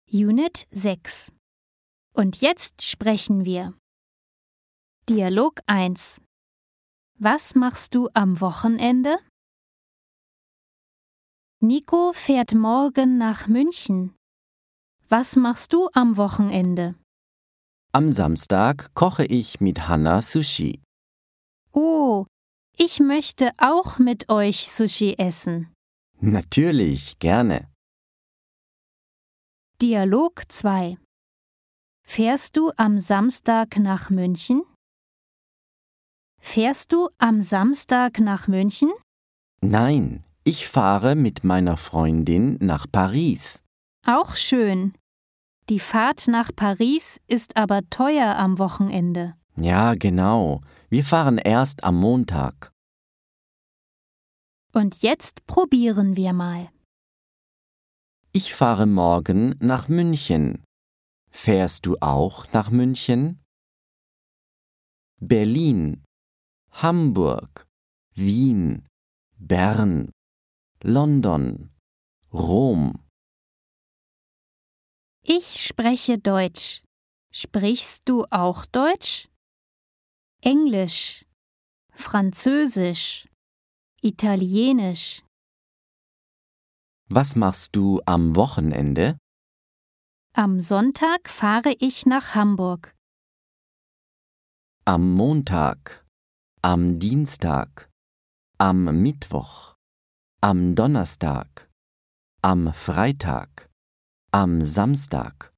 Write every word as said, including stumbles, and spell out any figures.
Unit sechs. Und jetzt sprechen wir. Dialog eins. Was machst du am Wochenende? Nico fährt morgen nach München. Was machst du am Wochenende? Am Samstag koche ich mit Hanna Sushi. Oh, ich möchte auch mit euch Sushi essen. Natürlich, gerne. Dialog zwei. Fährst du am Samstag nach München? Fährst du am Samstag nach München? Nein, ich fahre mit meiner Freundin nach Paris. Auch schön. Die Fahrt nach Paris ist aber teuer am Wochenende. Ja, genau. Wir fahren erst am Montag. Und jetzt probieren wir mal. Ich fahre morgen nach München. Fährst du auch nach München? Berlin, Hamburg, Wien, Bern, London, Rom. Ich spreche Deutsch. Sprichst du auch Deutsch? Englisch, Französisch, Italienisch. Was machst du am Wochenende? Am Sonntag fahre ich nach Hamburg. Am Montag, am Dienstag, am Mittwoch, am Donnerstag, am Freitag, am Samstag.